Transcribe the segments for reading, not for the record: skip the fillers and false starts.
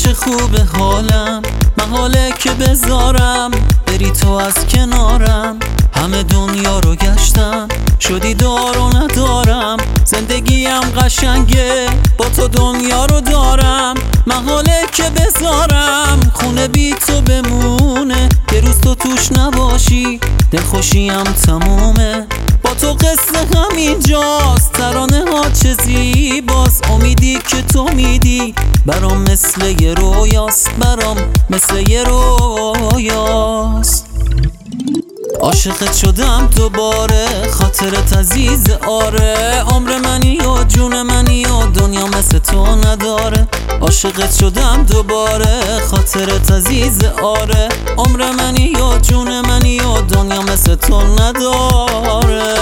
چه خوبه حالم، محاله که بذارم بری تو از کنارم. همه دنیا رو گشتم، شدی دار و ندارم. زندگیم قشنگه، با تو دنیا رو دارم. محاله که بذارم خونه بی تو بمونه. یه روز تو توش نباشی دلخوشیم تمومه. با تو قصه همینجاست، ترانه ها چه زیباست. امیدی که تو میدی برام مثل یه رویاست، برام مثل یه رویاست. عاشقت شدم دوباره، خاطرت عزیز آره. عمر منی و جون منی و دنیا مثل تو نداره. عاشقت شدم دوباره، خاطرت عزیز آره. عمر منی و جون منی و دنیا مثل تو نداره.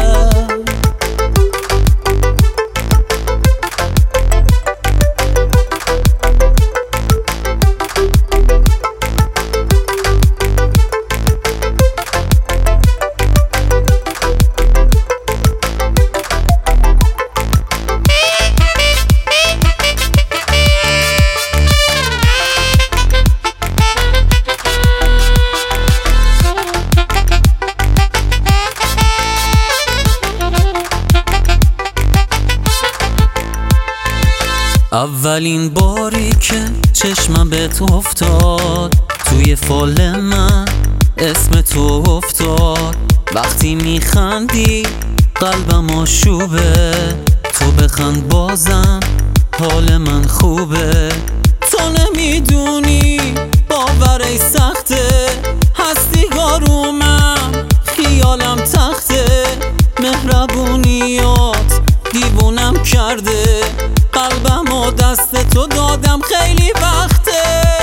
اولین باری که چشمم به تو افتاد، توی فال من اسم تو افتاد. وقتی میخندی قلبم آشوبه، تو بخند بازم حال من خوبه. تو نمیدونی باورش سخته، هستی آرومم خیالم تخته. مهربونیات دیوونم کرده، قلبم و دست تو دادم خیلی وقته.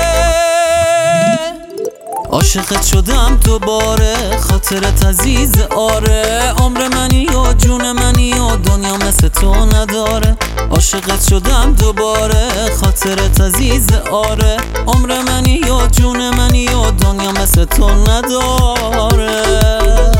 عاشقت شدم دوباره، خاطرت عزیز آره. عمر منی و جون منی و دنیا مثل تو نداره. عاشقت شدم دوباره، خاطرت عزیز آره. عمر منی و جون منی و دنیا مثل تو نداره.